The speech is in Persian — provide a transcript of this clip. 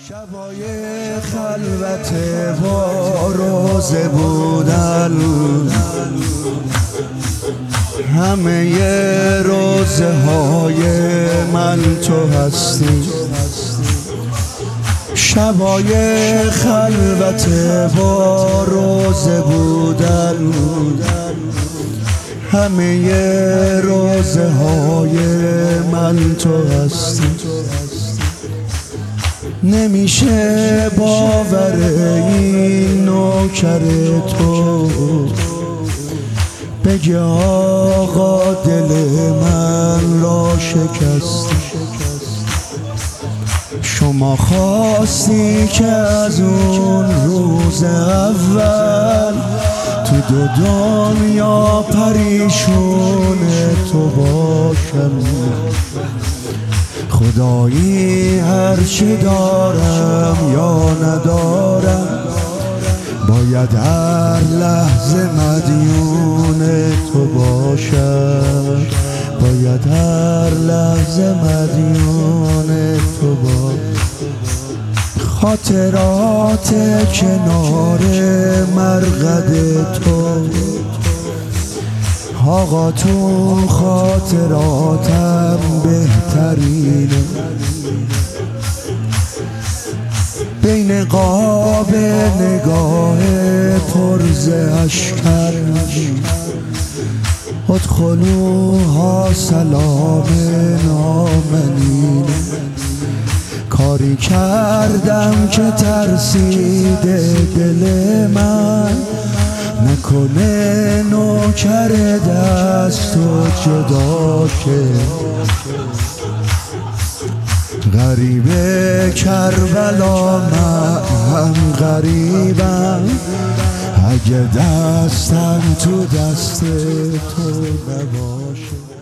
شبای خلوت با روزه بودن، همه روزه های من تو هستی. شبای خلوت با روزه بودن، همه روزه های من تو هستی. نمیشه باور این نوکر تو بگه آقا دل من را شکستی. شما خواستی که از اون روز اول تو دو دنیا پریشون تو باشم. خدایی هرچی دارم یا ندارم، باید هر لحظه مدیون تو باشم. باید هر لحظه مدیون تو باشم. خاطرات کنار مرقد تو آقا، تو خاطراتم بهترینه. بین قاب نگاه پرز اشکر ادخلوها سلام آمنین. کاری کردم که ترسیده دل من، نکنه نوکر دست و جدا شه. غریب کربلا من هم غریبم، اگه دستم تو دست تو نباشه.